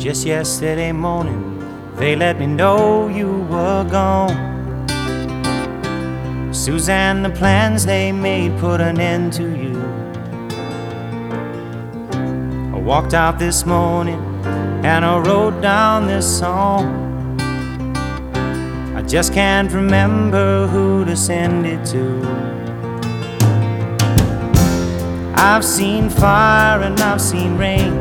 Just yesterday morning, they let me know you were gone. Suzanne, the plans they made put an end to you. I walked out this morning and I wrote down this song. I just can't remember who to send it to. I've seen fire and I've seen rain.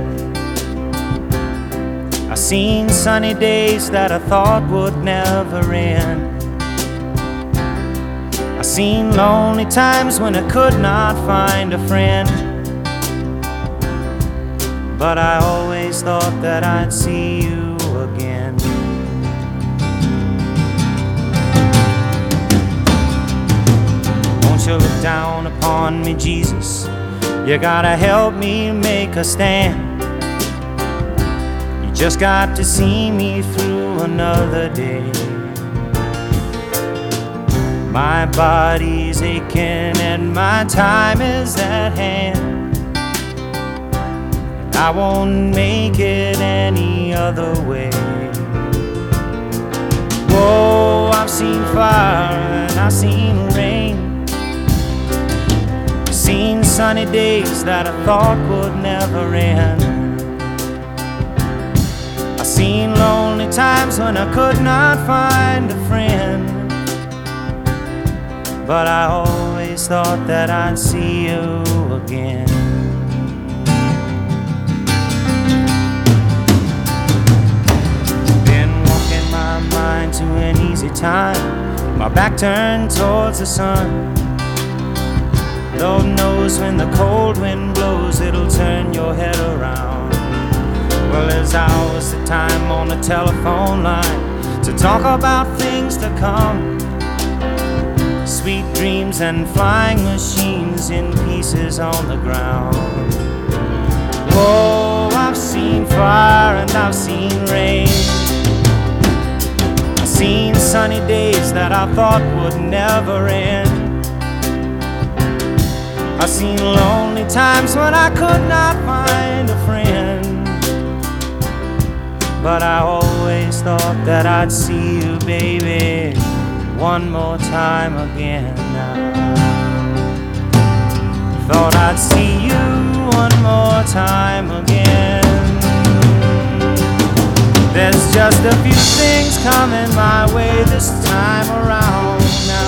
I've seen sunny days that I thought would never end. I've seen lonely times when I could not find a friend. But I always thought that I'd see you again. Won't you look down upon me, Jesus? You gotta help me make a stand. You just got to see me through another day. My body's aching and my time is at hand. I won't make it any other way. Whoa, I've seen fire and I've seen rain. I've seen sunny days that I thought would never end. I've seen lonely times when I could not find a friend. But I always thought that I'd see you again. To an easy time, my back turned towards the sun. Lord knows when the cold wind blows, it'll turn your head around. Well, there's hours of time on the telephone line to talk about things to come. Sweet dreams and flying machines in pieces on the ground. Whoa, I've seen fire and I've seen rain. Seen sunny days that I thought would never end. I've seen lonely times when I could not find a friend. But I always thought that I'd see you, baby, one more time again now. Thought I'd see you one more time again. There's just a few things coming my way this time around now.